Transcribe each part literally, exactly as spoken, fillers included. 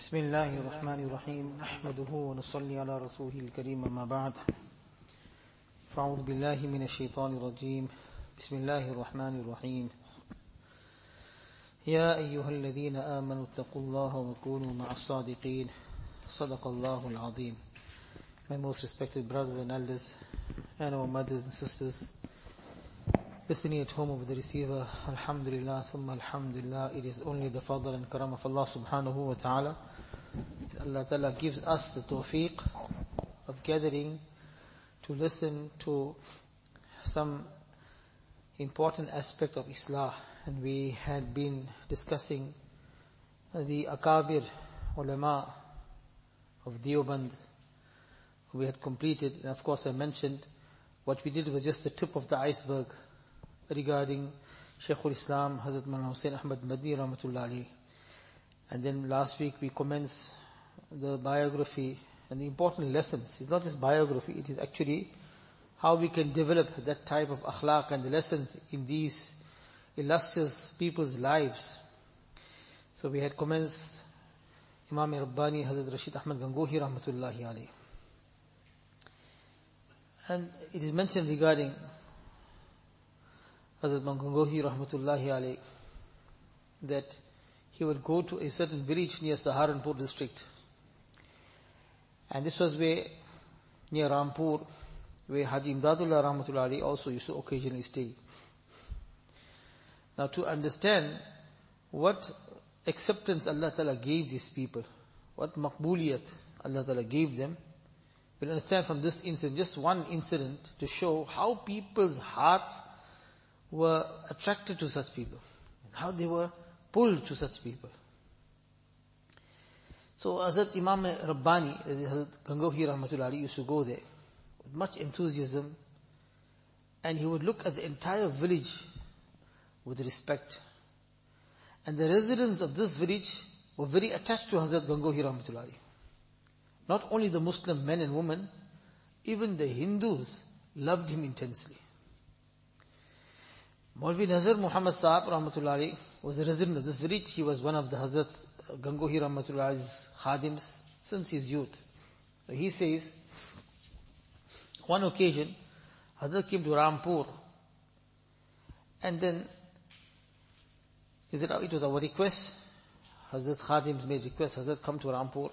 بسم الله الرحمن الرحيم نحمده ونصلي على رسوله الكريم أما بعد فأعوذ بالله من الشيطان الرجيم بسم الله الرحمن الرحيم يا أيها الذين آمنوا اتقوا الله وكونوا مع الصادقين صدق الله العظيم. My most respected brothers and elders and our mothers and sisters listening at home over the receiver, alhamdulillah, thumma alhamdulillah, it is only the fadl and karam of Allah subhanahu wa ta'ala. Allah ta'ala gives us the tawfiq of gathering to listen to some important aspect of Islah. And we had been discussing the Akabir ulama of Deoband. We had completed, and of course I mentioned what we did was just the tip of the iceberg regarding Shaykhul Islam, Hazrat Maulana Hussain Ahmad Madni Rahmatullah alayhi. And then last week we commenced the biography and the important lessons. It's not just biography, it is actually how we can develop that type of akhlaq and the lessons in these illustrious people's lives. So we had commenced Imam Rabbani, Hazrat Rashid Ahmad Gangohi Rahmatullahi alayhi. And it is mentioned regarding Hazrat Gangohi Rahmatullahi alayhi that he would go to a certain village near Saharanpur district. And this was where, near Rampur, where Haji Imdadullah Rahmatullahi alayhi also used to occasionally stay. Now to understand what acceptance Allah Ta'ala gave these people, what maqbuliyat Allah Ta'ala gave them, we'll understand from this incident, just one incident, to show how people's hearts were attracted to such people, how they were pulled to such people. So Hazrat Imam Rabbani, Hazrat Gangohi Rahmatullah alayhi, used to go there with much enthusiasm, and he would look at the entire village with respect. And the residents of this village were very attached to Hazrat Gangohi Rahmatullah alayhi. Not only the Muslim men and women, even the Hindus loved him intensely. Maulvi Nazar Muhammad Sahab Rahmatullah alayhi was a resident of this village. He was one of the Hazrat Gangohi Rahmatullah alayhi's khadims since his youth. So he says, one occasion, Hazrat came to Rampur, and then he said, oh, it was our request. Hazrat's khadims made request, Hazrat come to Rampur.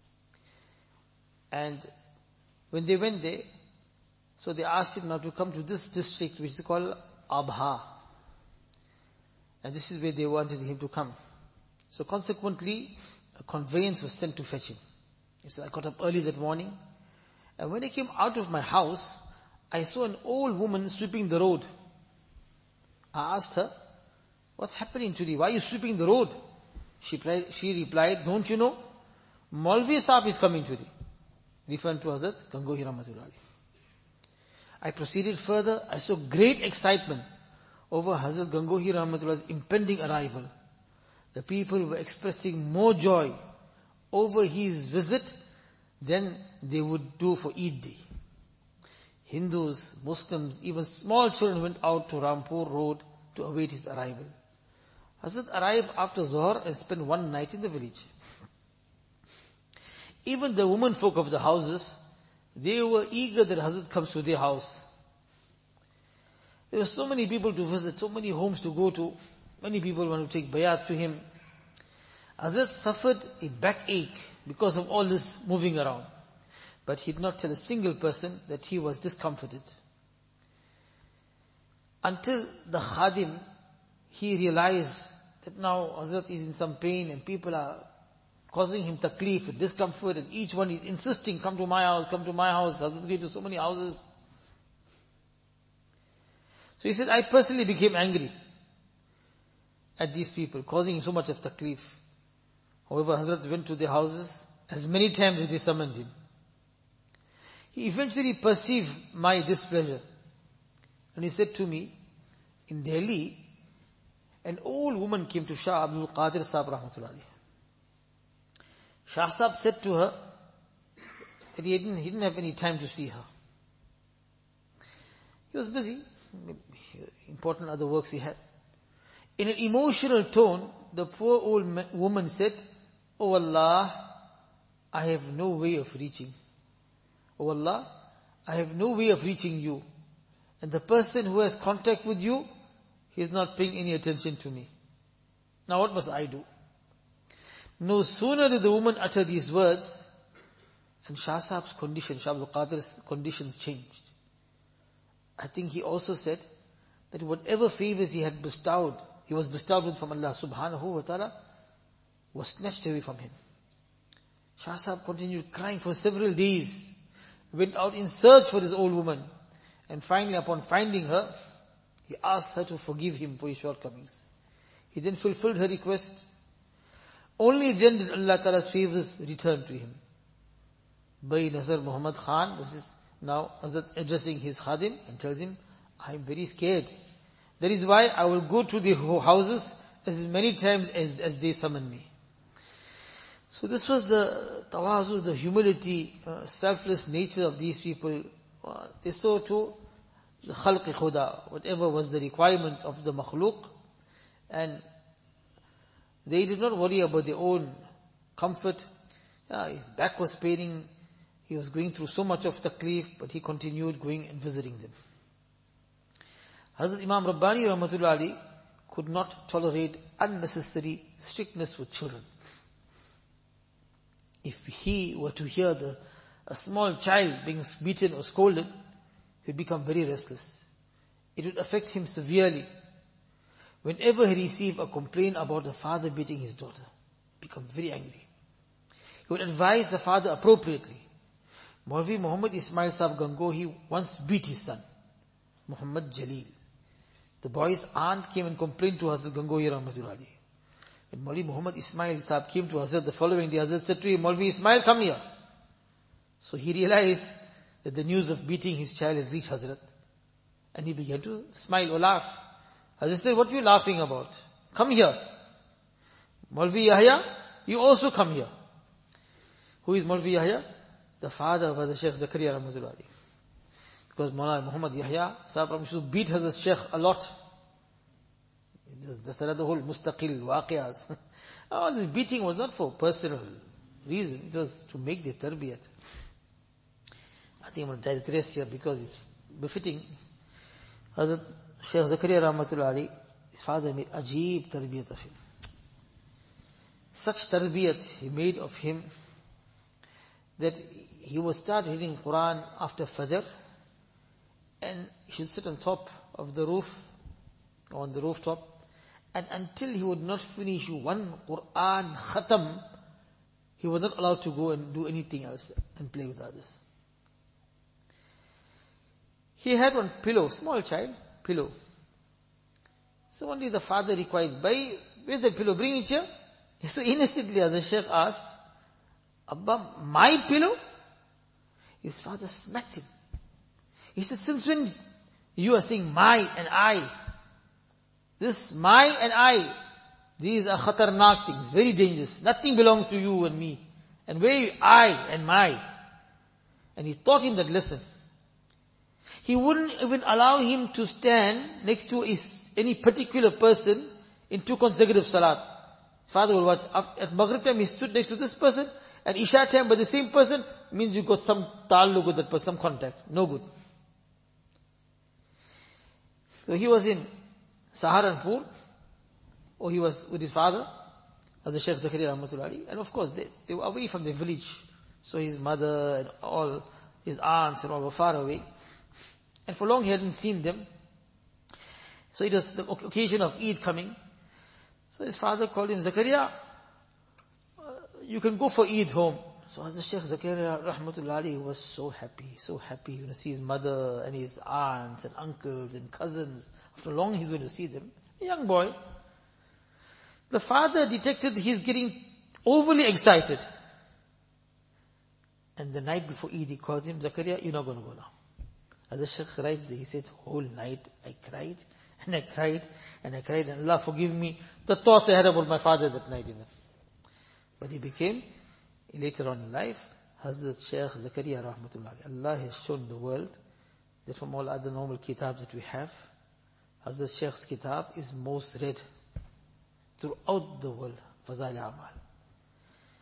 And when they went there, so they asked him now to come to this district which is called Abha. And this is where they wanted him to come. So consequently, a conveyance was sent to fetch him. He said, I got up early that morning, and when I came out of my house, I saw an old woman sweeping the road. I asked her, what's happening today? Why are you sweeping the road? She replied, she replied, don't you know? Maulvi Sahib is coming today. Referring to Hazrat Gangohi Rahmatullah alayhi. I proceeded further. I saw great excitement over Hazrat Gangohi Rahmatullah's impending arrival. The people were expressing more joy over his visit than they would do for Eid Day. Hindus, Muslims, even small children went out to Rampur Road to await his arrival. Hazrat arrived after Zohar and spent one night in the village. Even the women folk of the houses, they were eager that Hazrat comes to their house. There were so many people to visit, so many homes to go to. Many people want to take bayat to him. Hazrat suffered a backache because of all this moving around. But he did not tell a single person that he was discomforted. Until the khadim, he realized that now Hazrat is in some pain and people are causing him taklif and discomfort, and each one is insisting, come to my house, come to my house. Hazrat is going to so many houses. So he says, I personally became angry at these people, causing him so much of taklif. However, Hazrat went to their houses as many times as they summoned him. He eventually perceived my displeasure. And he said to me, in Delhi, an old woman came to Shah Abdul Qadir Sahib Rahmatullah alayhi. Shah Sahib said to her that he didn't, he didn't have any time to see her. He was busy, important other works he had. In an emotional tone, the poor old woman said, "Oh Allah, I have no way of reaching. Oh Allah, I have no way of reaching you. And the person who has contact with you, he is not paying any attention to me. Now what must I do?" No sooner did the woman utter these words, and Shah Sahib's condition, Shah Abdul Qadir's conditions changed. I think he also said that whatever favors he had bestowed, he was bestowed with from Allah subhanahu wa ta'ala, was snatched away from him. Shah Sahib continued crying for several days, went out in search for this old woman, and finally upon finding her, he asked her to forgive him for his shortcomings. He then fulfilled her request. Only then did Allah Ta'ala's favors return to him. Bhai Nazar Muhammad Khan, this is now Hazrat addressing his khadim and tells him, "I am very scared. That is why I will go to the houses as many times as, as they summon me." So this was the tawazu, the humility, uh, selfless nature of these people. Uh, they saw to the khalq-i khuda, whatever was the requirement of the makhluk, and they did not worry about their own comfort. Yeah, his back was paining, he was going through so much of taklif, but he continued going and visiting them. Hazrat Imam Rabbani Rahmatullah Ali could not tolerate unnecessary strictness with children. If he were to hear the, a small child being beaten or scolded, he would become very restless. It would affect him severely. Whenever he received a complaint about the father beating his daughter, he would become very angry. He would advise the father appropriately. Maulvi Muhammad Ismail Sahib Gangohi once beat his son, Muhammad Jalil. The boy's aunt came and complained to Hazrat Gangohi Rahmatullah Ali. When Maulvi Muhammad Ismail Sahib came to Hazrat the following day, Hazrat said to him, "Maulvi Ismail, come here." So he realized that the news of beating his child had reached Hazrat. And he began to smile or laugh. Hazrat said, "What are you laughing about? Come here. Maulvi Yahya, you also come here." Who is Maulvi Yahya? The father of Hazrat Sheikh Zakaria Rahmatullah Ali. Because Maulana Muhammad Yahya Sahib used to beat Hazrat Sheikh a lot. That's another whole mustaqil waqiyas. Oh, this beating was not for personal reason. It was to make the tarbiyat. I think I'm going to digress here because it's befitting. Hazrat Sheikh Zakaria Rahmatullah Ali, his father made ajeeb tarbiyat of him. Such tarbiyat he made of him that he would start reading Quran after Fajr, and he should sit on top of the roof, or on the rooftop, and until he would not finish one Quran khatam, he was not allowed to go and do anything else and play with others. He had one pillow, small child, pillow. So one day the father required, "Bhai, where's the pillow? Bring it here." So innocently as the Sheikh asked, "Abba, my pillow?" His father smacked him. He said, "Since when you are saying my and I? This my and I, these are khatarnak things, very dangerous. Nothing belongs to you and me. And where I and my?" And he taught him that lesson. He wouldn't even allow him to stand next to his, any particular person in two consecutive salat. His father will watch. At Maghrib time he stood next to this person, and Isha time by the same person, means you got some ta'alluq with that person, some contact. No good. So he was in Saharanpur, or he was with his father, as the Sheikh Zakaria Rahmatullah Ali, and of course they, they were away from the village. So his mother and all his aunts and all were far away. And for long he hadn't seen them. So it was the occasion of Eid coming. So his father called him, "Zakaria, uh, you can go for Eid home." So as the Sheikh Zakaria Rahmatullah Ali was so happy, so happy, you know, see his mother and his aunts and uncles and cousins. After long he's going to see them. A young boy. The father detected he's getting overly excited. And the night before Eid he calls him, "Zakaria, you're not going to go now." As the Sheikh writes, he said, "Whole night I cried and I cried and I cried, and Allah forgive me the thoughts I had about my father that night even." But he became, later on in life, Hazrat Sheikh Zakaria Rahmatullah. Allah has shown the world that from all other normal kitabs that we have, Hazrat Sheikh's kitab is most read throughout the world, Fazail Amal.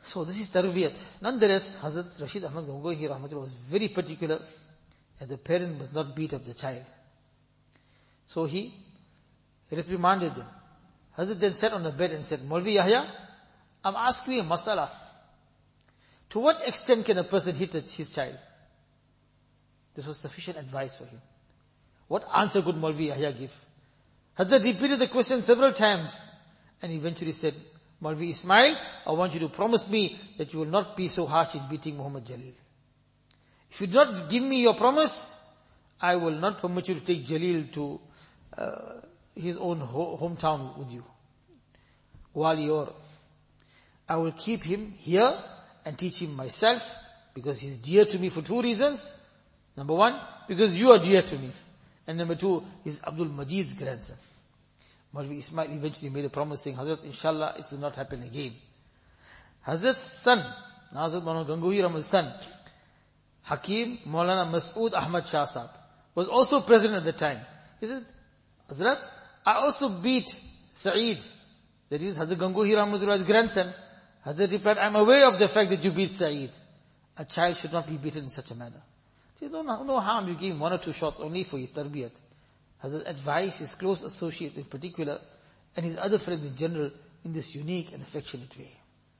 So this is tarbiyat. Nonetheless, Hazrat Rashid Ahmad Gangohi Rahmatullah was very particular that the parent must not beat up the child. So he reprimanded them. Hazrat then sat on the bed and said, Maulvi Yahya, I'm asking you a masala. To what extent can a person hit his child? This was sufficient advice for him. What answer could Maulvi Yahya give? Hazrat repeated the question several times and eventually said, Maulvi Ismail, I want you to promise me that you will not be so harsh in beating Muhammad Jalil. If you do not give me your promise, I will not permit you to take Jalil to uh, his own ho- hometown with you. Walior. I will keep him here and teach him myself because he's dear to me for two reasons. Number one, because you are dear to me. And number two, he's Abdul Majid's grandson. Maulvi Ismail eventually made a promise saying, Hazrat, inshallah, it will not happen again. Hazrat's son, Hazrat Maulana Gangohi Rahmat's son, Hakim Maulana Masood Ahmad Shah Sahab, was also present at the time. He said, Hazrat, I also beat Sa'id, that is Hazrat Gangohi Rahmatullah's grandson. Hazrat replied, I'm aware of the fact that you beat Sa'id. A child should not be beaten in such a manner. He said, no, no, no harm, you gave him one or two shots only for his tarbiyat. Hazrat advised his close associates in particular and his other friends in general in this unique and affectionate way.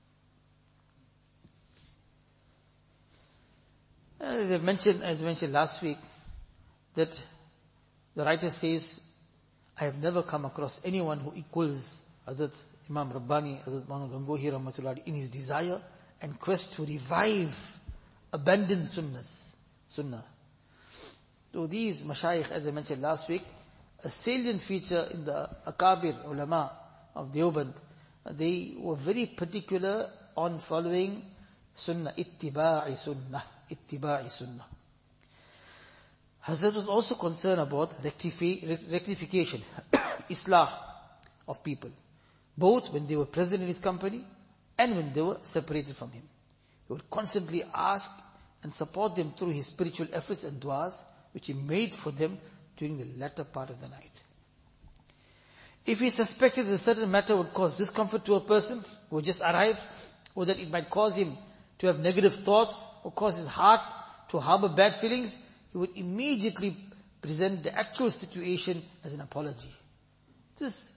Uh, we have mentioned, as mentioned last week, that the writer says, I have never come across anyone who equals Hazrat Imam Rabbani, Hazrat Maulana Gangohi Rahmatullah in his desire and quest to revive abandoned sunnahs, sunnah. So these mashayikh, as I mentioned last week, a salient feature in the Akabir ulama of Deoband, they were very particular on following sunnah, ittiba'i sunnah, ittiba'i sunnah. Hazrat was also concerned about rectifi- rectification, islah of people, both when they were present in his company and when they were separated from him. He would constantly ask and support them through his spiritual efforts and du'as, which he made for them during the latter part of the night. If he suspected that a certain matter would cause discomfort to a person who had just arrived, or that it might cause him to have negative thoughts, or cause his heart to harbor bad feelings, he would immediately present the actual situation as an apology. This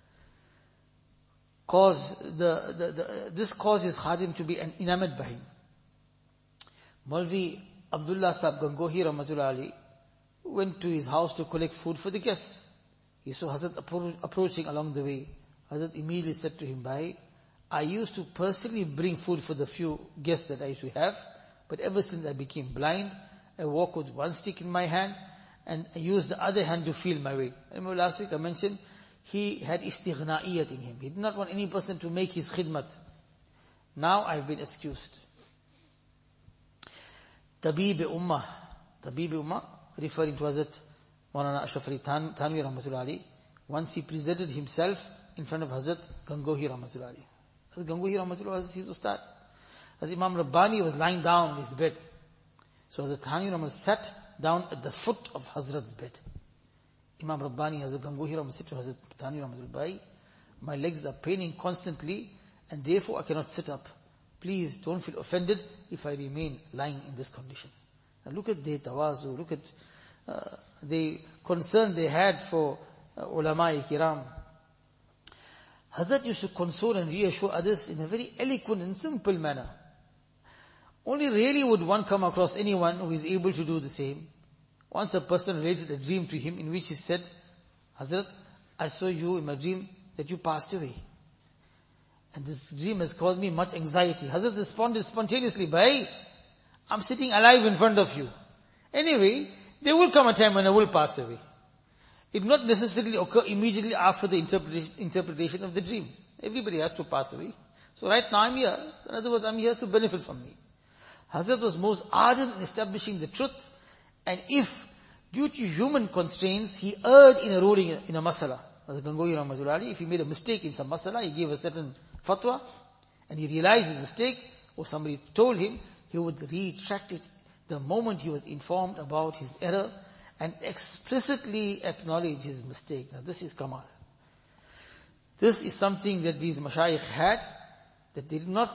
caused the, the, the this caused his khadim to be enamored by him. Maulvi Abdullah Sahib Gangohi Rahmatullah Ali went to his house to collect food for the guests. He saw Hazrat appro- approaching along the way. Hazrat immediately said to him, Bhai, I used to personally bring food for the few guests that I used to have, but ever since I became blind, I walk with one stick in my hand and I use the other hand to feel my way. Remember last week I mentioned he had istighna'iyat in him. He did not want any person to make his khidmat. Now I've been excused. Tabib Ummah, Tabib Ummah, referring to Hazrat Maulana Ashraf Ali Than, Thanvi Rahmatullah Ali, once he presented himself in front of Hazrat Gangohi Rahmatullah Ali. Hazrat Gangohi Rahmatullah was his ustad. As Imam Rabbani was lying down in his bed. So Hazrat Thanvi Rahmatullah sat down at the foot of Hazrat's bed. Imam Rabbani, Hazrat Gangohi Rahmatullah said to Hazrat Thanvi Rahmatullah, Bhai, my legs are paining constantly and therefore I cannot sit up. Please don't feel offended if I remain lying in this condition. Now look at their tawazu, look at uh, the concern they had for uh, ulama-i kiram. Hazrat used to console and reassure others in a very eloquent and simple manner. Only rarely would one come across anyone who is able to do the same. Once a person related a dream to him in which he said, Hazrat, I saw you in my dream that you passed away. And this dream has caused me much anxiety. Hazrat responded spontaneously, Bhai, I'm sitting alive in front of you. Anyway, there will come a time when I will pass away. It will not necessarily occur immediately after the interpretation, interpretation of the dream. Everybody has to pass away. So right now I'm here. In other words, I'm here to benefit from me. Hazrat was most ardent in establishing the truth, and if, due to human constraints, he erred in a ruling in a masala. Hazrat Gangohi Rahmatullah Ali, if he made a mistake in some masala, he gave a certain fatwa, and he realized his mistake, or somebody told him, he would retract it the moment he was informed about his error, and explicitly acknowledge his mistake. Now this is Kamal. This is something that these mashayikh had, that they did not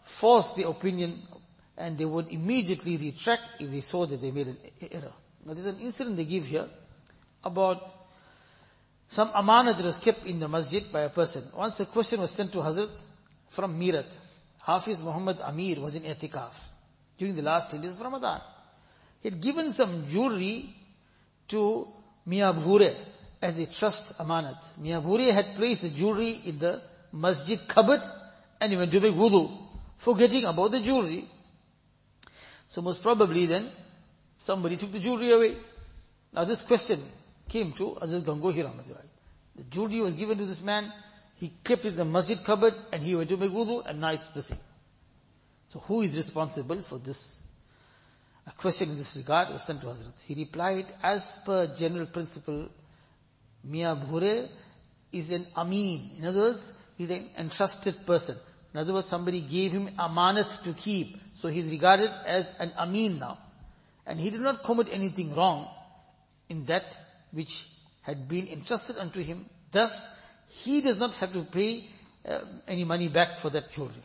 false their opinion, and they would immediately retract if they saw that they made an error. Now there's an incident they give here about some amanat that was kept in the masjid by a person. Once a question was sent to Hazrat from Meerut. Hafiz Muhammad Amir was in i'tikaf during the last ten days of Ramadan. He had given some jewelry to Mia Bhure as a trust amanat. Mia Bhure had placed the jewelry in the masjid cupboard and he went to make wudu, forgetting about the jewelry. So most probably then, somebody took the jewelry away. Now this question came to Hazrat Gangohi Rahmatullah. The jewelry was given to this man, he kept it in the masjid cupboard and he went to make wudu and now it's missing. So who is responsible for this? A question in this regard was sent to Hazrat. He replied, as per general principle, Mia Bhure is an Amin. In other words, he's an entrusted person. In other words, somebody gave him amanat to keep. So he's regarded as an Amin now. And he did not commit anything wrong in that which had been entrusted unto him. Thus, he does not have to pay uh, any money back for that jewelry.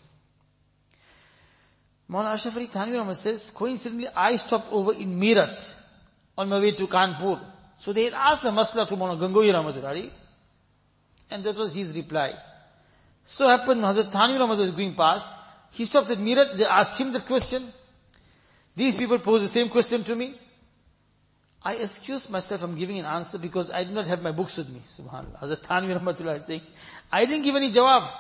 Maulana Ashraf Ali Thanvi Rahmat says, coincidentally, I stopped over in Meerut on my way to Kanpur. So they had asked the masla to Maulana Gangohi Rahmatullah, and that was his reply. So happened, Hazrat Thanvi Rahmat was going past. He stopped at Meerut. They asked him the question. These people posed the same question to me. I excused myself from giving an answer because I did not have my books with me. Subhanallah. Hazrat Thanvi Rahmatullah is saying, I didn't give any jawab.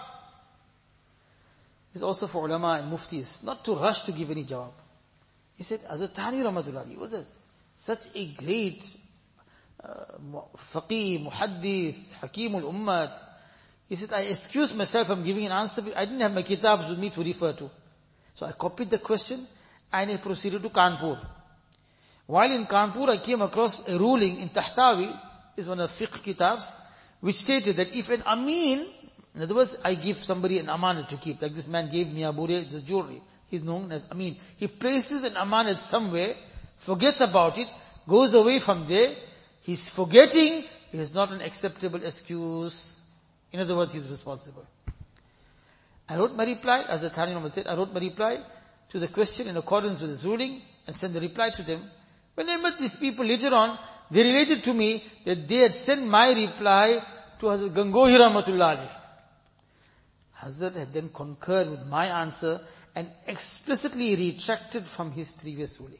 It's also for ulama and muftis, not to rush to give any jawab. He said, Hazrat Thanvi Rahmatullah, he was a, such a great uh, faqih, muhaddith, hakimul ummat. He said, I excused myself from giving an answer. I didn't have my kitabs with me to refer to. So I copied the question and I proceeded to Kanpur. While in Kanpur, I came across a ruling in Tahtawi, is one of fiqh kitabs, which stated that if an Amin, in other words, I give somebody an amanat to keep, like this man gave Mia Bhure this jewelry. He's known as Amin. He places an amanat somewhere, forgets about it, goes away from there. He's forgetting. It is not an acceptable excuse. In other words, he's responsible. I wrote my reply, as the Thani Rahmat said, I wrote my reply to the question in accordance with his ruling and sent the reply to them. When I met these people later on, they related to me that they had sent my reply to Hazrat Gangohi Rahmatullah alayhi. Hazrat had then concurred with my answer and explicitly retracted from his previous ruling.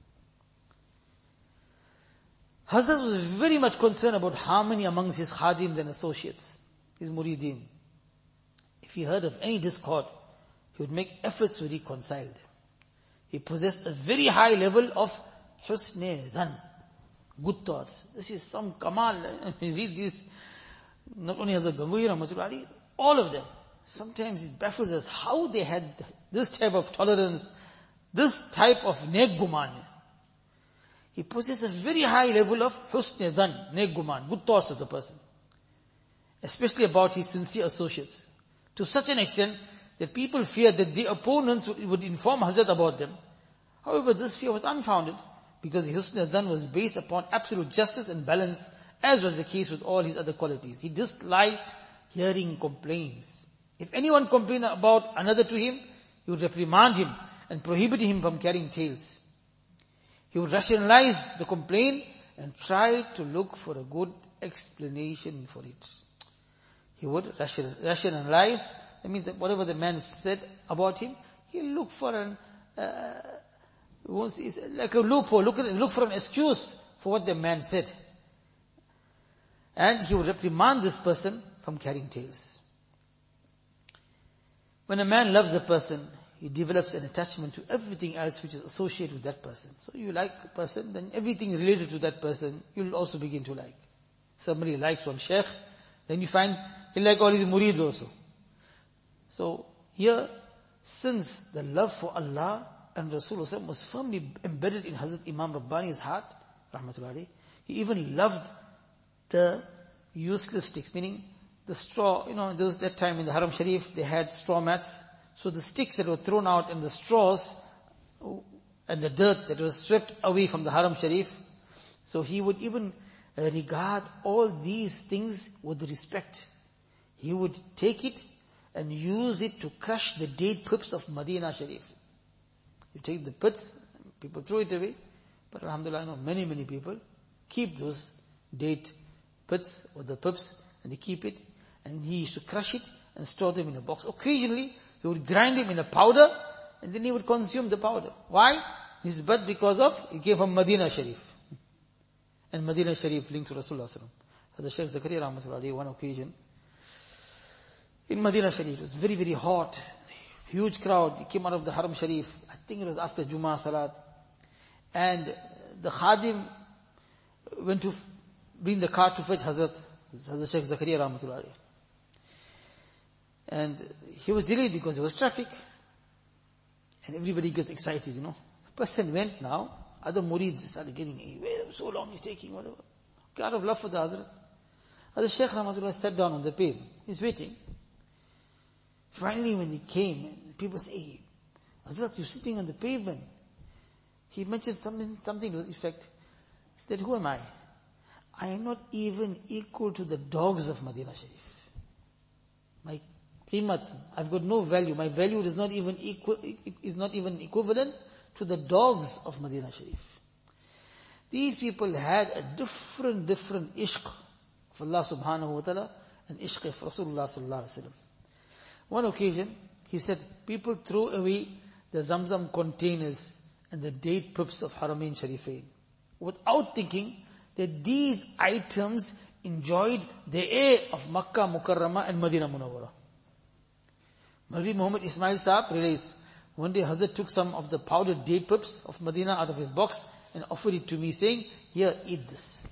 Hazrat was very much concerned about harmony amongst his khadims and associates, his murideen. If he heard of any discord, he would make efforts to reconcile them. He possessed a very high level of husn dhan, good thoughts. This is some kamal. You read this, not only Hazrat Gangohi Rahmatullah, all of them. Sometimes it baffles us how they had this type of tolerance, this type of nek guman. He possessed a very high level of husn dhan, nek guman, good thoughts of the person. Especially about his sincere associates. To such an extent that people feared that the opponents would, would inform Hazrat about them. However, this fear was unfounded because his husn dhan was based upon absolute justice and balance, as was the case with all his other qualities. He disliked hearing complaints. If anyone complained about another to him, he would reprimand him and prohibit him from carrying tales. He would rationalize the complaint and try to look for a good explanation for it. He would rationalize, that means that whatever the man said about him, he'll look for an, uh, like a loophole, look, look for an excuse for what the man said. And he would reprimand this person from carrying tales. When a man loves a person, he develops an attachment to everything else which is associated with that person. So you like a person, then everything related to that person, you'll also begin to like. Somebody likes one sheikh, then you find he like all his murids also. So here, since the love for Allah and Rasulullah was firmly embedded in Hazrat Imam Rabbani's heart, rahmatullahi, he even loved the useless sticks, meaning the straw, you know, there was that time in the Haram Sharif, they had straw mats. So the sticks that were thrown out and the straws and the dirt that was swept away from the Haram Sharif. So he would even regard all these things with respect. He would take it and use it to crush the date pips of Medina Sharif. You take the pits, people throw it away, but alhamdulillah, I know many, many people keep those date pits or the pips, and they keep it, and he used to crush it and store them in a box. Occasionally, he would grind them in a powder, and then he would consume the powder. Why? This but because of, it came from Medina Sharif. And Medina Sharif linked to Rasulullah sallallahu alaihi wasallam. As the Shaykh Zakaria rahmatullahi, one occasion, in Medina Sharif, it was very, very hot, huge crowd. He came out of the Haram Sharif. I think it was after Jummah Salat. And the Khadim went to bring the car to fetch Hazrat, Hazrat Shaykh Zakaria rahmatullahi. And he was delayed because there was traffic. And everybody gets excited, you know. The person went now, other murids started getting, hey, so long he's taking, whatever. Out of love for the Hazrat. Hazrat Shaykh rahmatullah sat down on the pavement. He's waiting. Finally when he came, people say, hey, Hazrat, you're sitting on the pavement. He mentioned something, something to the effect that who am I? I am not even equal to the dogs of Medina Sharif. My qimat, I've got no value. My value is not even equal, is not even equivalent to the dogs of Medina Sharif. These people had a different, different ishq of Allah subhanahu wa ta'ala and ishq of Rasulullah sallallahu alaihi wasallam. One occasion, he said, people throw away the Zamzam containers and the date pips of Haramain Sharifain without thinking that these items enjoyed the air of Makkah Mukarramah and Medina Munawwara. Maulvi Muhammad Ismail Saab realized, one day Hazrat took some of the powdered date pips of Medina out of his box and offered it to me saying, here, eat this.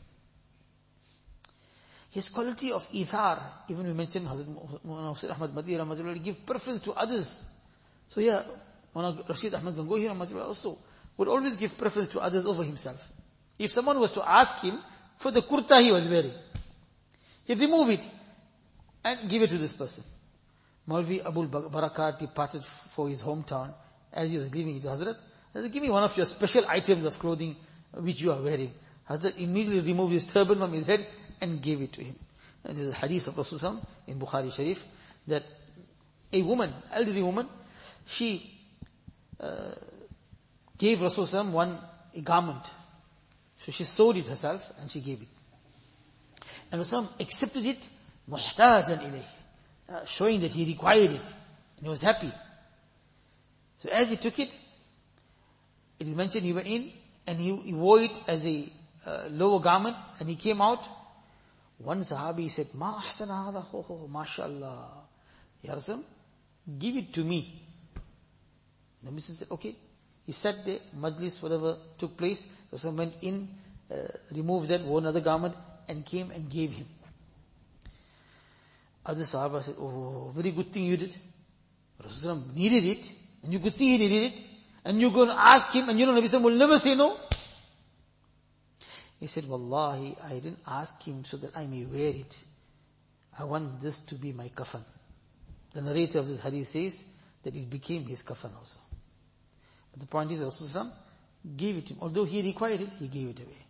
His quality of ithar, even we mentioned Hazrat Muhammad Ahmad Madhi Rahmatullah, give preference to others. So here, Rashid Ahmad Gangohi Rahmatullah also would always give preference to others over himself. If someone was to ask him for the kurta he was wearing, he'd remove it and give it to this person. Maulvi Abul Barakat departed for his hometown. As he was giving it to Hazrat, Hazrat, give me one of your special items of clothing which you are wearing. Hazrat immediately removed his turban from his head and gave it to him. And this is a hadith of Rasulullah in Bukhari Sharif, that a woman, elderly woman, she uh, gave Rasulullah one a garment. So she sewed it herself and she gave it. And Rasulullah accepted it, muhtajan ilayh, uh, showing that he required it. And he was happy. So as he took it, it is mentioned he went in and he, he wore it as a uh, lower garment and he came out. One Sahabi said, Ma ahsana hadha, ho ho, mashallah. Ya Rasul, give it to me. The Muslim said, okay. He sat there, majlis, whatever took place. Rasul went in, uh, removed that, wore another garment, and came and gave him. Other Sahaba said, oh, very good thing you did. Rasul needed it, and you could see he needed it, and you're going to ask him, and you know Nabi Sallam will never say no. He said, Wallahi, I didn't ask him so that I may wear it. I want this to be my kafan. The narrator of this hadith says that it became his kafan also. But the point is, Rasulullah gave it to him. Although he required it, he gave it away.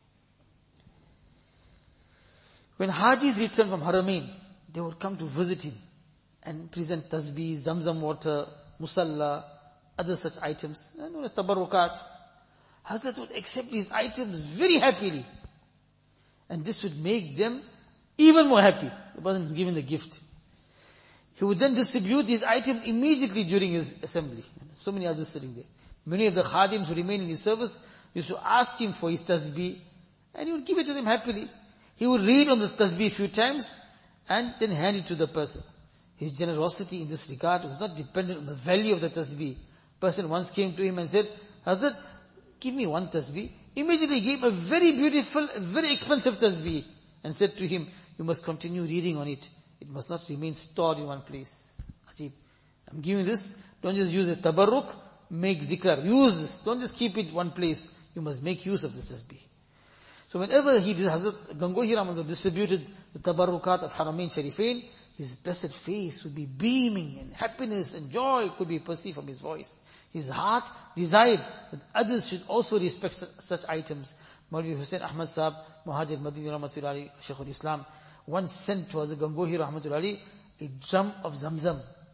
When Hajis returned from Haramain, they would come to visit him and present tasbih, zamzam water, musalla, other such items, known as tabarrukat. Hazrat would accept these items very happily. And this would make them even more happy. He wasn't given the gift. He would then distribute these items immediately during his assembly. So many others sitting there. Many of the khadims who remained in his service used to ask him for his tasbih, and he would give it to them happily. He would read on the tasbih a few times, and then hand it to the person. His generosity in this regard was not dependent on the value of the tasbih. Person once came to him and said, Hazrat, give me one tasbih. Immediately gave a very beautiful, very expensive tasbih, and said to him, you must continue reading on it. It must not remain stored in one place. Ajib. I'm giving this, don't just use it tabarruk, make zikr. Use this, don't just keep it one place. You must make use of this tasbih. So whenever he, Hazrat Gangohi Rahmatullah distributed the tabarrukat of Haramain Sharifain, his blessed face would be beaming, and happiness and joy could be perceived from his voice. His heart desired that others should also respect such, such items. Maulvi Hussain Ahmad Saab, Muhajir Madini Rahmatullahi, Shaykh al-Islam, once sent to Hazrat Gangohi Rahmatullahi a drum of Zamzam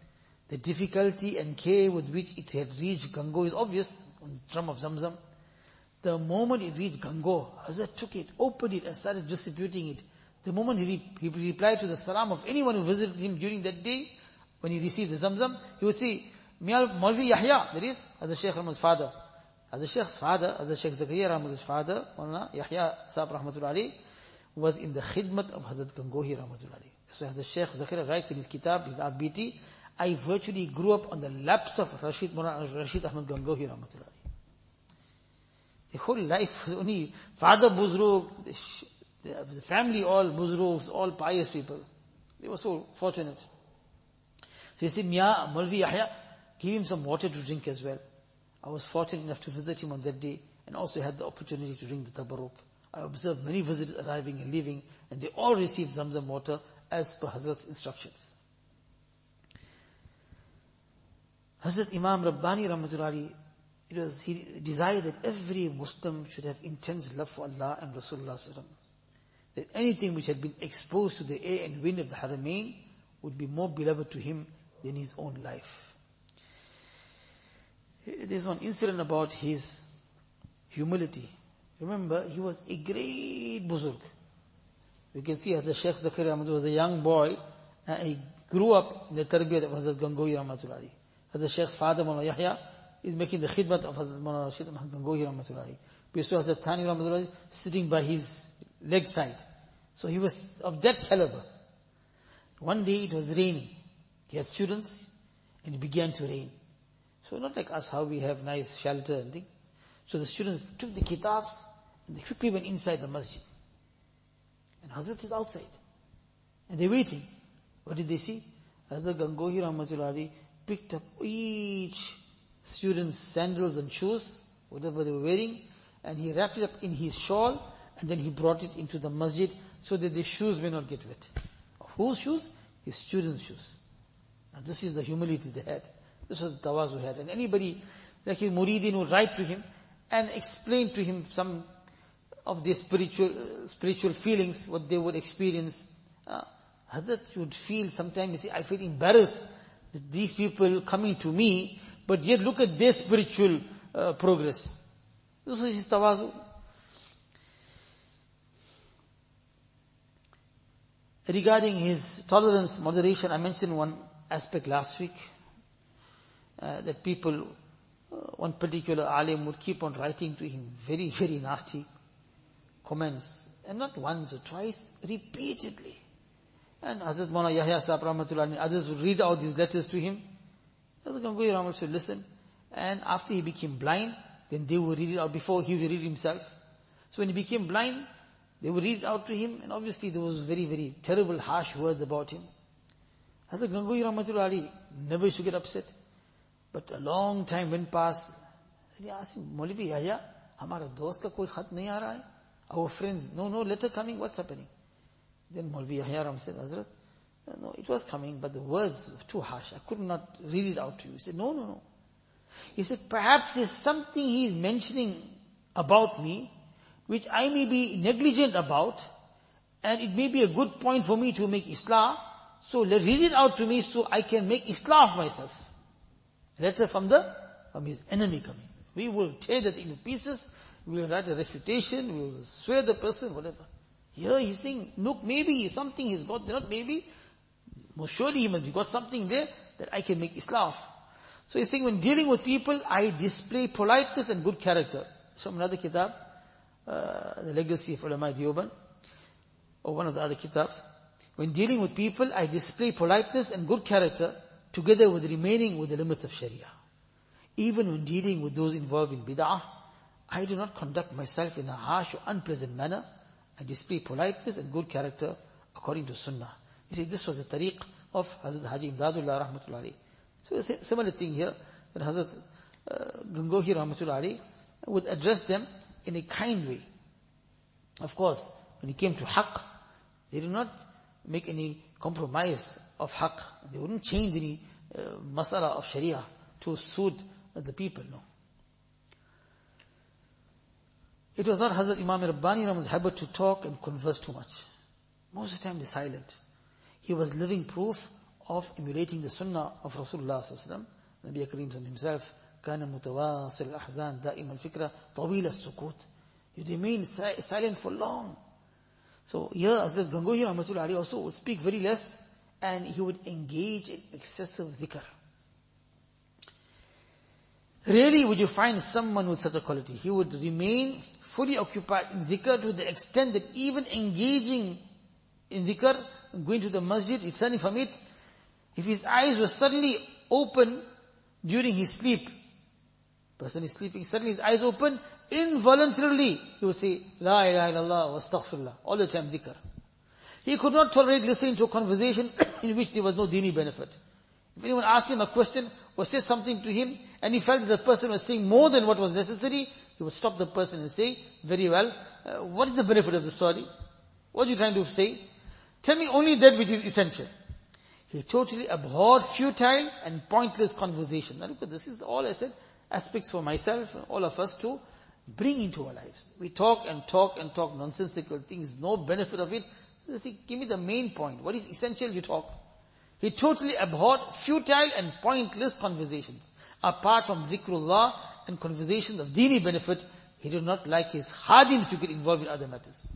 The difficulty and care with which it had reached Gango is obvious on the drum of Zamzam. The moment it reached Gango, Hazrat took it, opened it and started distributing it. The moment he, re- he replied to the salam of anyone who visited him during that day, when he received the Zamzam, he would say, Mia Maulvi Yahya, that is, Hazrat Shaykh Ahmad's father. Hazrat Shaykh's father, Hazrat Shaykh Zakaria Ahmad's father, Maulana Yahya Sahib Rahmatullah Alayhi, was in the khidmat of Hazrat Gangohi Rahmatullah Alayhi. So Hazrat Shaykh Zakaria writes in his kitab, his Agbiti, I virtually grew up on the laps of Rashid Maulana Rashid Ahmad Gangohi Rahmatullah Alayhi. The whole life was only father Buzrug, the family all Buzrugs, all pious people. They were so fortunate. So he said, Mia Maulvi Yahya, give him some water to drink as well. I was fortunate enough to visit him on that day and also had the opportunity to drink the tabarruk. I observed many visitors arriving and leaving and they all received Zamzam water as per Hazrat's instructions. Hazrat Imam Rabbani Rahmatullah Alayhi, it was, he desired that every Muslim should have intense love for Allah and Rasulullah Sallallahu Alaihi Wasallam. That anything which had been exposed to the air and wind of the Haramain would be more beloved to him than his own life. There's one incident about his humility. Remember, he was a great buzurg. You can see as the Shaykh Zakaria Ahmad was a young boy, and he grew up in the tarbiyat of Hazrat Gangohi Rahmatullah Alayhi. As the Shaykh's father, Maulana Yahya, is making the khidmat of Hazrat Maulana Rashid Ahmad Gangohi Rahmatullah Alayhi. We saw Hazrat Thani Rahmatullah Alayhi sitting by his leg side. So he was of that caliber. One day it was raining. He had students, and it began to rain. So not like us, how we have nice shelter and thing. So the students took the kitabs, and they quickly went inside the masjid. And Hazrat is outside. And they're waiting. What did they see? Hazrat Gangohi Rahmatullah Alayhi picked up each student's sandals and shoes, whatever they were wearing, and he wrapped it up in his shawl, and then he brought it into the masjid so that the shoes may not get wet. Whose shoes? His students' shoes. Now this is the humility they had. This was the tawazu had. And anybody, like his muridin, would write to him and explain to him some of their spiritual uh, spiritual feelings, what they would experience. Uh, Hazrat would feel sometimes, you see, I feel embarrassed that these people coming to me, but yet look at their spiritual uh, progress. This is his tawazu. Regarding his tolerance, moderation, I mentioned one aspect last week, uh, that people, uh, one particular alim would keep on writing to him very, very nasty comments, and not once or twice, repeatedly. And Hazrat Maulana Yahya Sahib Rahmatullah and others would read out these letters to him. Hazrat Gangohi Rahmatullah would listen, and after he became blind, then they would read it out before he would read it himself. So when he became blind, they would read it out to him, and obviously there was very, very terrible, harsh words about him. Hazrat Gangohi Rahmatullah Alayhi never used to get upset. But a long time went past. He asked him, Maulvi Yahya, hamara dost ka koi khat nahi aa raha hai? Our friends, no, no letter coming, what's happening? Then Maulvi Yahya Ram said, Hazrat, no, it was coming, but the words were too harsh. I could not read it out to you. He said, no, no, no. He said, perhaps there's something he is mentioning about me, which I may be negligent about, and it may be a good point for me to make islah, so let read it out to me so I can make islah of myself. Letter from the, from his enemy coming. We will tear that into pieces, we will write a refutation, we will swear the person, whatever. Here he's saying, look, maybe something he's got, not maybe, most surely he must have got something there that I can make islah of. So he's saying, when dealing with people, I display politeness and good character. So another kitab, uh, the legacy of Ulama Deoband, or one of the other kitabs. When dealing with people, I display politeness and good character, together with remaining with the limits of Sharia. Even when dealing with those involved in bid'ah, I do not conduct myself in a harsh or unpleasant manner. I display politeness and good character according to Sunnah. You see, this was the tariq of Hazrat Haji Imdadullah Rahmatullah Alayhi. So a similar thing here, that Hazrat uh, Gangohi Rahmatullah Alayhi would address them in a kind way. Of course, when it came to haqq, they did not make any compromise of haqq. They wouldn't change any uh, masala of sharia to suit uh, the people, no. It was not Hazrat Imam Rabbani Rahmat's habit to talk and converse too much. Most of the time he's silent. He was living proof of emulating the sunnah of Rasulullah sallallahu alaihi wasallam. Nabi Kareem himself, كان متواصل الأحزان دائما الفكرة طويل السكوت. You remain si- silent for long. So here Hazrat Gangohi Rahmatullah Ali also would speak very less, and he would engage in excessive dhikr. Rarely would you find someone with such a quality. He would remain fully occupied in dhikr to the extent that even engaging in dhikr, going to the masjid, returning from it, if his eyes were suddenly open during his sleep, person is sleeping, suddenly his eyes open, involuntarily, he would say, La ilaha illallah wa astaghfirullah, all the time dhikr. He could not tolerate listening to a conversation in which there was no dini benefit. If anyone asked him a question or said something to him, and he felt that the person was saying more than what was necessary, he would stop the person and say, very well, uh, what is the benefit of the story? What are you trying to say? Tell me only that which is essential. He totally abhorred futile and pointless conversation. Now look at this, this is all I said, aspects for myself, all of us to bring into our lives. We talk and talk and talk nonsensical things, no benefit of it. See, give me the main point. What is essential, you talk. He totally abhorred futile and pointless conversations. Apart from dhikrullah and conversations of dini benefit, he did not like his khadim to get involved in other matters.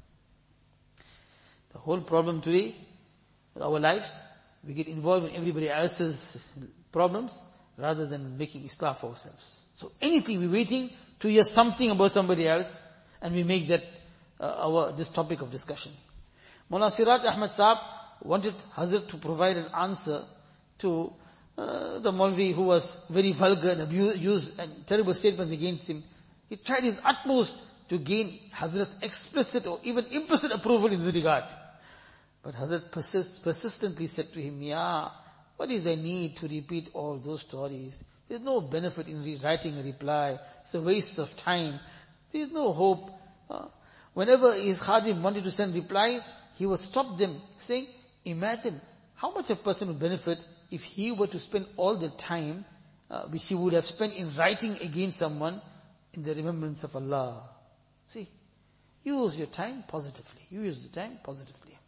The whole problem today with our lives, we get involved in everybody else's problems rather than making islah for ourselves. So anything, we're waiting to hear something about somebody else, and we make that uh, our this topic of discussion. Mullah Siraj Ahmad Saab wanted Hazrat to provide an answer to uh, the Maulvi who was very vulgar and abused and terrible statements against him. He tried his utmost to gain Hazrat's explicit or even implicit approval in this regard. But Hazrat persist, persistently said to him, yeah, what is the need to repeat all those stories? There's no benefit in writing a reply. It's a waste of time. There's no hope. Uh, whenever his khadim wanted to send replies, he would stop them saying, imagine how much a person would benefit if he were to spend all the time uh, which he would have spent in writing against someone in the remembrance of Allah. See, use your time positively. Use the time positively.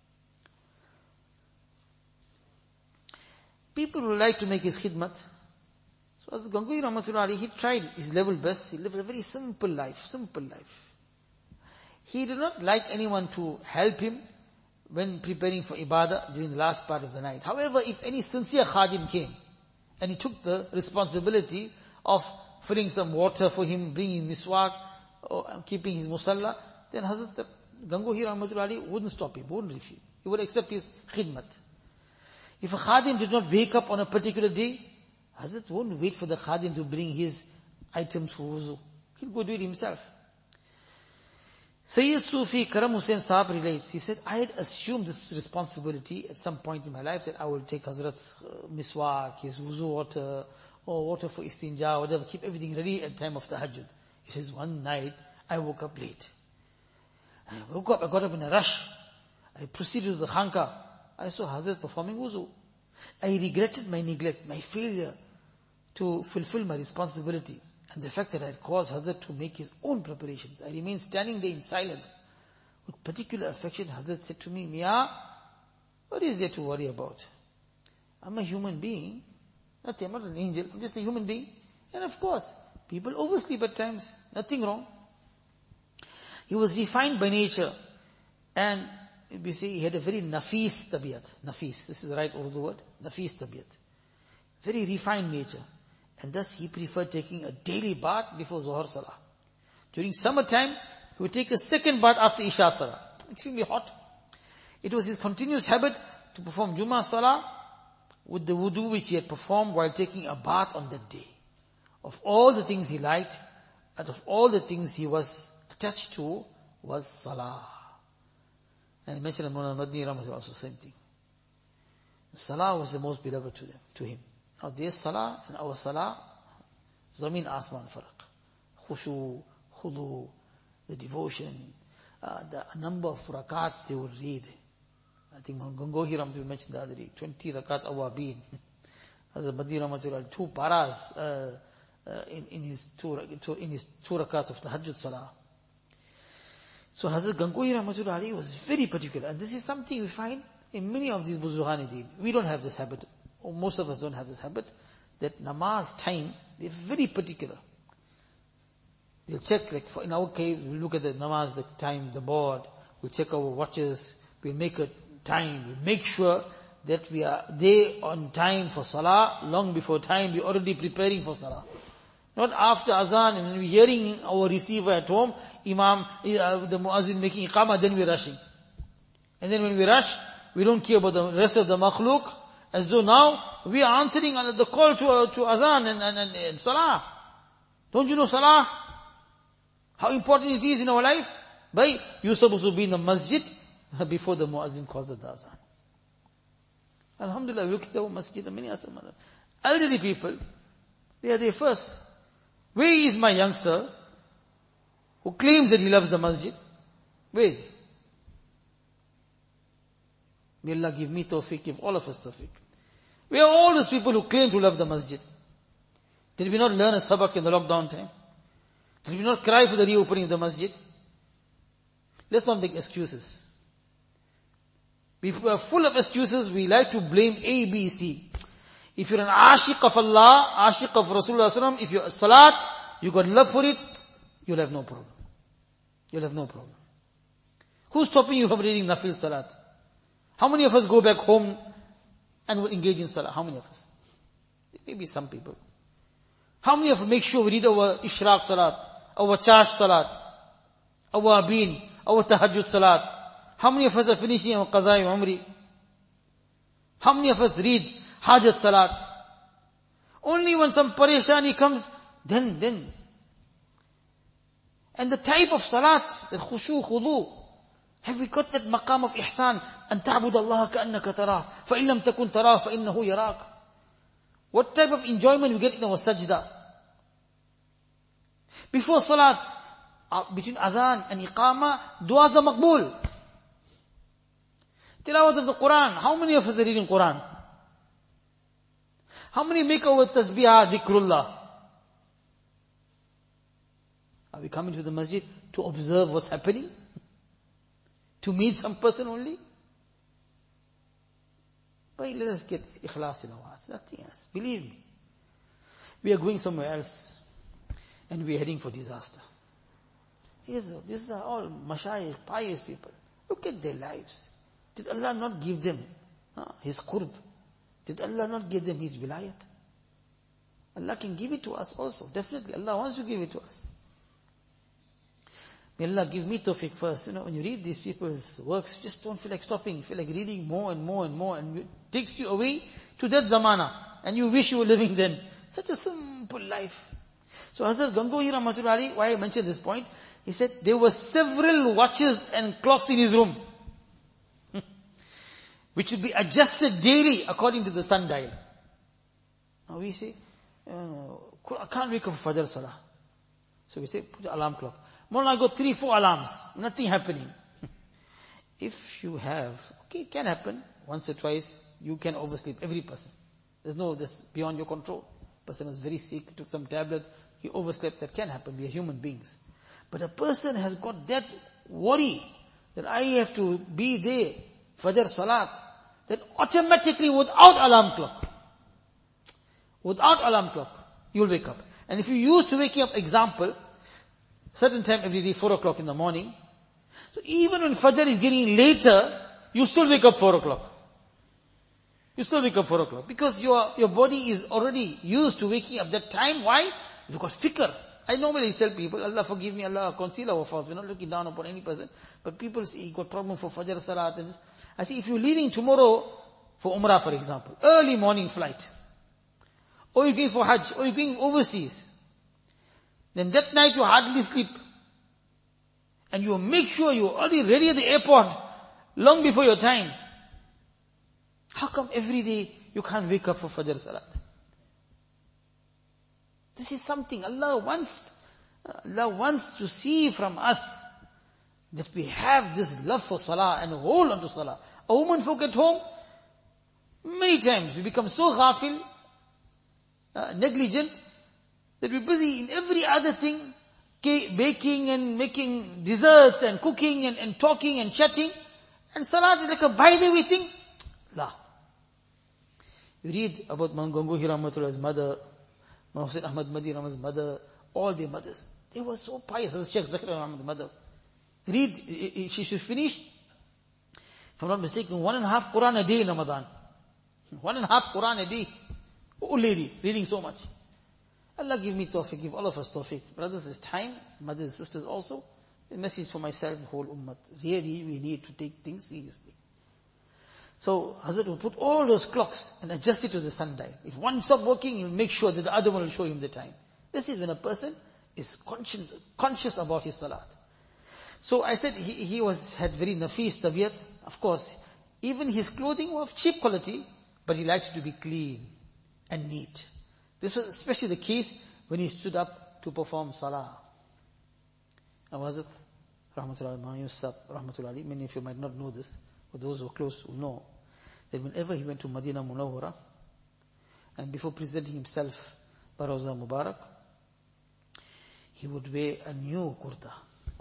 People would like to make his khidmat. So as Gangohi Rahmatullah Ali, he tried his level best. He lived a very simple life, simple life. He did not like anyone to help him when preparing for ibadah during the last part of the night. However, if any sincere khadim came and he took the responsibility of filling some water for him, bringing miswak, or keeping his musalla, then Hazrat Gangohi Rahmatullah Ali wouldn't stop him, wouldn't refuse. He would accept his khidmat. If a khadim did not wake up on a particular day, Hazrat wouldn't wait for the khadim to bring his items for wuzu. He'd go do it himself. Sayyid Sufi Karam Hussain Saab relates, he said, I had assumed this responsibility at some point in my life that I will take Hazrat's uh, miswak, his wuzu water, or water for istinja, whatever, keep everything ready at the time of tahajjud. He says, one night, I woke up late. I woke up, I got up in a rush. I proceeded to the khanka. I saw Hazrat performing wuzu. I regretted my neglect, my failure to fulfill my responsibility, and the fact that I had caused Hazrat to make his own preparations. I remained standing there in silence. With particular affection, Hazrat said to me, Mia, what is there to worry about? I'm a human being. Nothing, I'm not an angel, I'm just a human being. And of course, people oversleep at times. Nothing wrong. He was refined by nature. And we say he had a very nafis tabiyat. Nafis, this is the right Urdu word. Nafis tabiyat. Very refined nature. And thus he preferred taking a daily bath before Zuhur Salah. During summertime, he would take a second bath after Isha Salah. Extremely hot. It was his continuous habit to perform Jummah Salah with the wudu which he had performed while taking a bath on that day. Of all the things he liked, and of all the things he was attached to, was Salah. And I mentioned Mullah Madni Rahmatullah also same thing. Salah was the most beloved to them, to him. Now their Salah and our Salah, Zameen Asman Faraq. Khushu, Khudu, the devotion, uh, the number of rakats they would read. I think Gangohi Rahmatullah mentioned the other day, twenty rakat awabin. Hazrat Madni Rahmatullah, two paras, uh, uh, in, in his two, in his two rakats of Tahajjud Salah. So Hazrat Gangohi Rahmatullah Ali was very particular. And this is something we find in many of these Buzurghan-e-Deen. We don't have this habit or most of us don't have this habit, that namaz time, they're very particular. They'll check, like for in our case, we'll look at the namaz, the time, the board, we'll check our watches, we'll make a time, we'll make sure that we are there on time for salah, long before time, we're already preparing for salah. Not after azan, and when we're hearing our receiver at home, imam, uh, the muazzin making iqamah, then we're rushing. And then when we rush, we don't care about the rest of the makhluk, as though now we are answering the call to uh, to azan and, and, and, and salah. Don't you know salah? How important it is in our life? By you're supposed to be in the masjid before the muazzin calls the azan. Alhamdulillah, look at our masjid, many asam. Elderly people, they are there first. Where is my youngster who claims that he loves the masjid? Where is he? May Allah give me tawfiq, give all of us tawfiq. Where are all those people who claim to love the masjid? Did we not learn a sabak in the lockdown time? Did we not cry for the reopening of the masjid? Let's not make excuses. If we are full of excuses, we like to blame A, B, C. If you're an ashiq of Allah, ashiq of Rasulullah sallallahu alaihi wasallam, if you're salat, you got love for it, you'll have no problem. You'll have no problem. Who's stopping you from reading nafil salat? How many of us go back home and will engage in salah? How many of us? Maybe some people. How many of us make sure we read our ishraq salat, our chash salat, our abeen, our tahajjud salat? How many of us are finishing our qaza umri? How many of us read hajat salat? Only when some parishani comes, then, then. And the type of salat, the khushu, khudu, have we got that maqam of ihsan? أن تعبد الله كأنك تراه فإن لم تكن تراه فإنه يراك. What type of enjoyment we get in our sajda? Before salat, uh, between adhan and iqama, du'as are maqbool. Tilawat of the Quran. How many of us are reading Quran? How many make our tasbihah, dhikrullah? Are we coming to the masjid to observe what's happening? To meet some person only? But let us get ikhlas in our hearts. Nothing else. Believe me. We are going somewhere else. And we are heading for disaster. These are, these are all mashayikh, pious people. Look at their lives. Did Allah not give them uh, His qurb? Did Allah not give them His wilayat? Allah can give it to us also. Definitely. Allah wants to give it to us. May Allah give me tawfiq first. You know, when you read these people's works, you just don't feel like stopping. You feel like reading more and more and more, and it takes you away to that zamana. And you wish you were living then. Such a simple life. So Hazrat Gangohi Rahmatullahi, why I mentioned this point, he said there were several watches and clocks in his room, which would be adjusted daily according to the sundial. Now we say, uh, I can't wake up for Fajr Salah. So we say, put the alarm clock. Mullah, I got three, four alarms. Nothing happening. If you have, okay, it can happen. Once or twice, you can oversleep. Every person. There's no, this beyond your control. Person was very sick, took some tablet, he overslept. That can happen. We are human beings. But a person has got that worry that I have to be there, Fajr Salat, that automatically without alarm clock, without alarm clock, you'll wake up. And if you used to waking up, example, certain time every day, four o'clock in the morning. So even when Fajr is getting later, you still wake up four o'clock. You still wake up four o'clock. Because your, your body is already used to waking up that time. Why? You've got fikr. I normally tell people, Allah forgive me, Allah conceal our faults. We're not looking down upon any person. But people say, you got problem for Fajr Salat. And this. I say, if you're leaving tomorrow for Umrah, for example, early morning flight, or you're going for Hajj, or you're going overseas, then that night you hardly sleep. And you make sure you're already ready at the airport long before your time. How come every day you can't wake up for Fajr Salat? This is something Allah wants, Allah wants to see from us that we have this love for Salah and hold on to Salah. A woman folk at home, many times we become so ghafil, uh, negligent, that we're busy in every other thing, baking and making desserts and cooking and, and talking and chatting. And Salat is like a by the way thing. La. You read about Imam Gangohi Rahmatullah's mother, Imam Hussain Ahmad Madani Rahmatullah's mother, all their mothers. They were so pious. As Sheikh Zakir Ahmad's mother. Read, she should finish, if I'm not mistaken, one and a half Quran a day in Ramadan. One and a half Quran a day. Old lady, reading so much. Allah give me tawfiq, give all of us tawfiq. Brothers, it's time, mothers and sisters also. A message for myself, the whole ummah. Really, we need to take things seriously. So, Hazrat will put all those clocks and adjust it to the sundial. If one stops working, he'll make sure that the other one will show him the time. This is when a person is conscious, conscious about his salat. So I said he, he was, had very nafis tabiyat. Of course, even his clothing was of cheap quality, but he liked it to be clean and neat. This was especially the case when he stood up to perform salah. Now Hazrat Rahmatullahi Yusuf Rahmatullahi, many of you might not know this, but those who are close will know that whenever he went to Madinah Munawwara, and before presenting himself by Rawza Mubarak, he would wear a new kurta.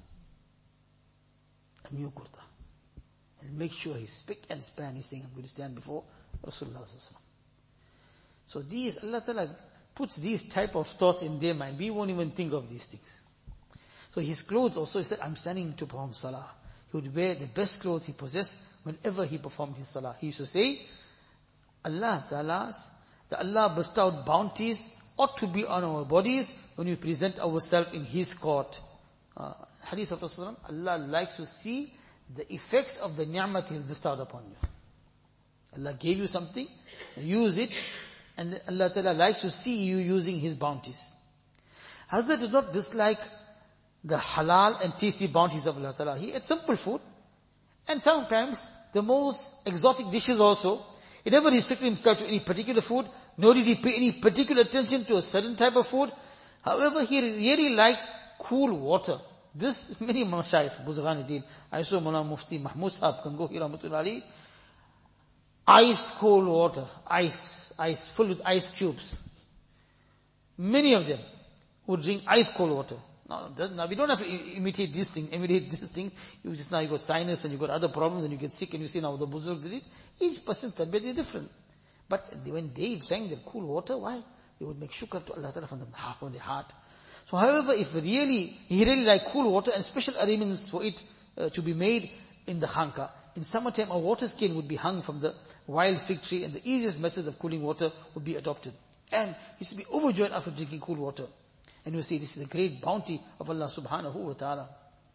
A new kurta. And make sure he's spick and span. He's saying, I'm going to stand before Rasulullah. So these, Allah Ta'ala puts these type of thoughts in their mind. We won't even think of these things. So his clothes also, he said, I'm standing to perform salah. He would wear the best clothes he possessed whenever he performed his salah. He used to say, Allah Ta'ala's, the Allah bestowed bounties ought to be on our bodies when we present ourselves in His court. Uh, Hadith of Rasulullah, Allah likes to see the effects of the ni'mat He has bestowed upon you. Allah gave you something, use it, and Allah Ta'ala likes to see you using His bounties. Hazrat did not dislike the halal and tasty bounties of Allah Ta'ala. He ate simple food, and sometimes the most exotic dishes also. He never restricted himself to any particular food, nor did he pay any particular attention to a certain type of food. However, he really liked cool water. This, many mashayikh, Buzghanuddin, I saw Mullah Mufti Mahmud Sahab Gangohi Rahmatullahi, ice cold water, ice, ice, full with ice cubes. Many of them would drink ice cold water. Now, now we don't have to imitate this thing, imitate this thing. You just now you got sinus and you got other problems and you get sick and you see now the Buzurg did it. Each person's tabiat is different. But when they drank the cool water, why? They would make shukr to Allah Ta'ala from the heart, from the heart. So however, if really, he really liked cool water and special arrangements for it uh, to be made in the khanka. In summertime, a water skin would be hung from the wild fig tree and the easiest methods of cooling water would be adopted. And he used to be overjoyed after drinking cool water. And you see, this is the great bounty of Allah subhanahu wa ta'ala.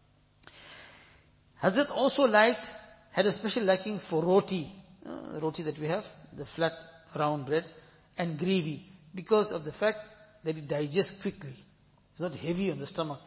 Hazrat also liked, had a special liking for roti, uh, the roti that we have, the flat round bread, and gravy, because of the fact that it digests quickly. It's not heavy on the stomach,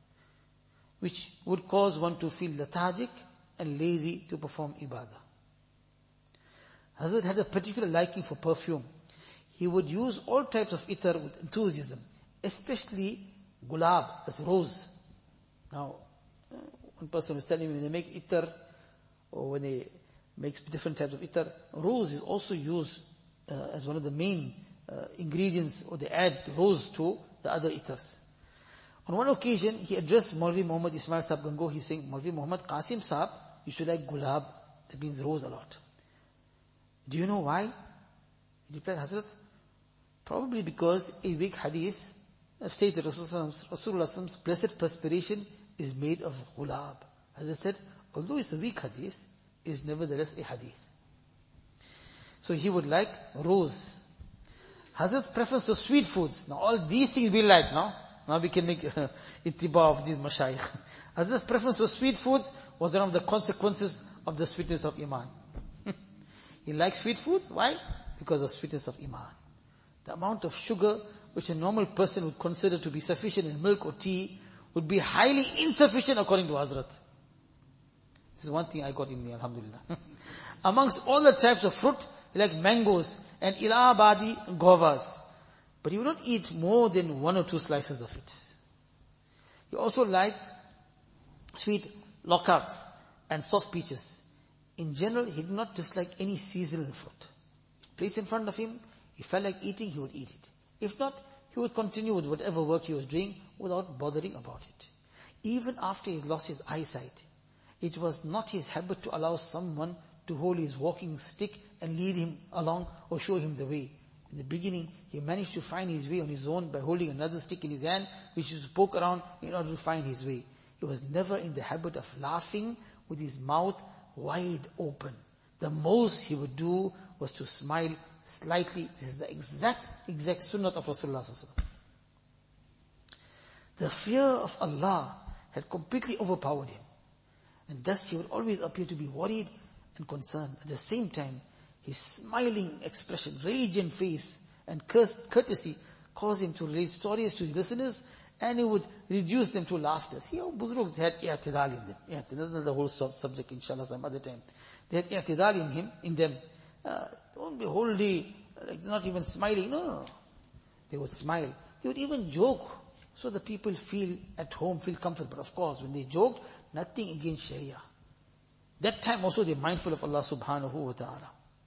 which would cause one to feel lethargic and lazy to perform ibadah. Hazrat had a particular liking for perfume. He would use all types of itar with enthusiasm, especially gulab, as rose. Now, uh, one person was telling me when they make itar, or when they make different types of itar, rose is also used uh, as one of the main uh, ingredients, or they add rose to the other itars. On one occasion, he addressed Maulvi Muhammad Ismail Sahab Gangohi, he's saying, Maulvi Muhammad Qasim Sahab, you should like gulab, that means rose a lot. Do you know why? He replied, Hazrat, probably because a weak hadith states that Rasulullah's blessed perspiration is made of gulab. As I said, although it's a weak hadith, it is nevertheless a hadith. So he would like rose. Hazrat's preference for sweet foods. Now all these things we like now. Now we can make uh, ittiba of these mashayikh. Hazrat's preference for sweet foods was one of the consequences of the sweetness of iman. He likes sweet foods. Why? Because of sweetness of iman. The amount of sugar which a normal person would consider to be sufficient in milk or tea would be highly insufficient according to Hazrat. This is one thing I got in me, alhamdulillah. Amongst all the types of fruit, he liked mangoes and Ilahabadi govas. But he would not eat more than one or two slices of it. He also liked sweet lokats and soft peaches. In general, he did not dislike any seasonal fruit. Placed in front of him, he felt like eating, he would eat it. If not, he would continue with whatever work he was doing without bothering about it. Even after he lost his eyesight, it was not his habit to allow someone to to hold his walking stick and lead him along or show him the way. In the beginning, he managed to find his way on his own by holding another stick in his hand, which he spoke around in order to find his way. He was never in the habit of laughing with his mouth wide open. The most he would do was to smile slightly. This is the exact, exact sunnah of Rasulullah sallallahu alaihi wasallam. The fear of Allah had completely overpowered him. And thus he would always appear to be worried and concerned. At the same time, his smiling expression, radiant face and courtesy caused him to relate stories to his listeners, and he would reduce them to laughter. See how Buzrugs had i'tidal in them. I'tidal is the whole subject, inshallah, some other time. They had i'tidal in him, in them. Uh, don't be whole day, like not even smiling. No, no, no. They would smile. They would even joke, so the people feel at home, feel comfortable. But of course, when they joked, nothing against Sharia. That time also they're mindful of Allah subhanahu wa ta'ala.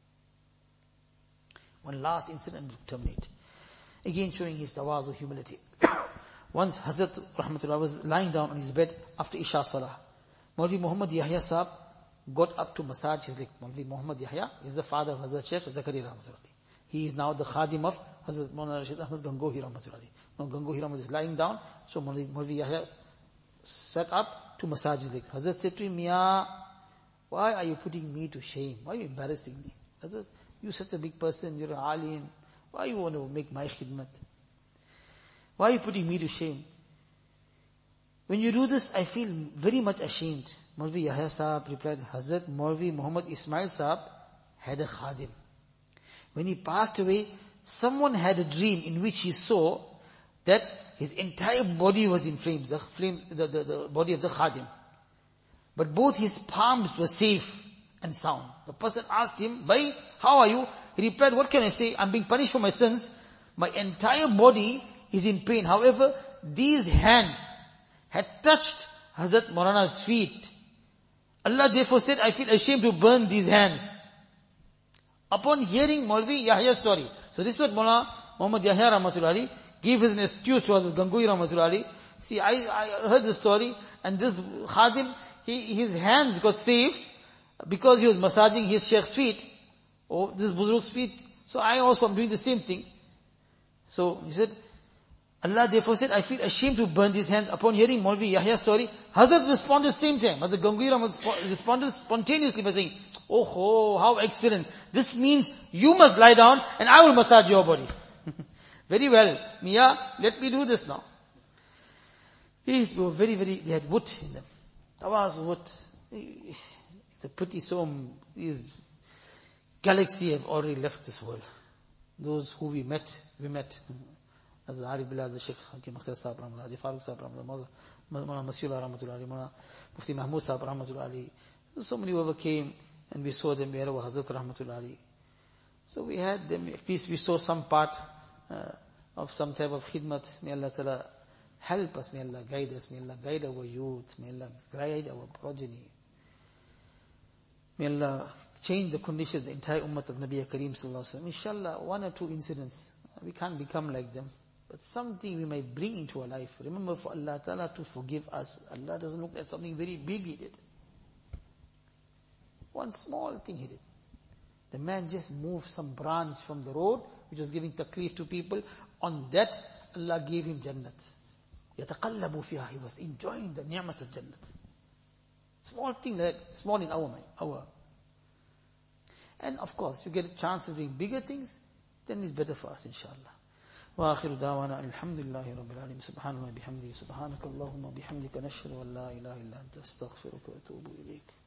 One last incident to terminate. Again showing his tawazu, humility. Once Hazrat Rahmatullah was lying down on his bed after Isha Salah. Maulvi Muhammad Yahya Sahab got up to massage his leg. Maulvi Muhammad Yahya is the father of Hazrat Sheikh Zakaria Rahmatullah. He is now the khadim of Hazrat Maulana Rashid Ahmad Gangohi Rahmatullah. Now Gangohi Rahmatullah is lying down, so Maulvi Yahya sat up to massage his leg. Hazrat said to him, Mia, why are you putting me to shame? Why are you embarrassing me? Hazrat, you're such a big person, you're an alim. Why you want to make my khidmat? Why are you putting me to shame? When you do this, I feel very much ashamed. Maulvi Yahya Sahab replied, Hazrat Maulvi Muhammad Ismail Sahab had a khadim. When he passed away, someone had a dream in which he saw that his entire body was in flames, the flame, the, the, the body of the khadim. But both his palms were safe and sound. The person asked him, Bhai, how are you? He replied, what can I say? I'm being punished for my sins. My entire body is in pain. However, these hands had touched Hazrat Maulana's feet. Allah therefore said, I feel ashamed to burn these hands. Upon hearing Maulvi Yahya's story, so this is what Maulana Muhammad Yahya Rahmatullah gave as an excuse to Hazrat Gangohi Rahmatullah. See, I, I heard the story, and this khadim, he, his hands got saved because he was massaging his sheikh's feet, or this buzrug's feet. So I also am doing the same thing. So he said, Allah therefore said, I feel ashamed to burn these hands. Upon hearing Maulvi Yahya's story, Hazrat responded same time. Hazrat Gangohi Rahmatullah responded spontaneously by saying, oh, oh, how excellent. This means you must lie down and I will massage your body. Very well, Mia, let me do this now. These were very, very, they had wood in them. That was wood. It's a pity so, these galaxy have already left this world. Those who we met, we met. As the Arif Billah, the Sheikh Hakim Akhtar Sahab Rahmatullah, the Farooq Sahab Rahmatullah, Mawlana Masihullah Rahmatullah, Mawlana Mufti Mahmud Sahab Rahmatullah. So many whoever came and we saw them, we had our Hazrat Rahmatullah. So we had them, at least we saw some part uh, of some type of khidmat. May Allah Ta'ala help us, may Allah guide us, may Allah guide our youth, may Allah guide our progeny. May Allah change the condition of the entire ummah of Nabi Kareem Sallallahu Alaihi Wasallam. Inshallah, one or two incidents, we can't become like them. But something we might bring into our life. Remember, for Allah Ta'ala to forgive us, Allah doesn't look at something very big He did. One small thing He did. The man just moved some branch from the road, which was giving taklif to people. On that, Allah gave him Jannat. يَتَقَلَّبُ فِيهَا. He was enjoying the ni'mas of Jannat. Small thing like that, small in our mind, our. And of course, you get a chance of doing bigger things, then it's better for us, inshallah. وآخر دعوانا الحمد لله رب العالمين سبحان الله بحمده سبحانك اللهم وبحمدك نشهد أن لا إله إلا أنت أستغفرك وأتوب إليك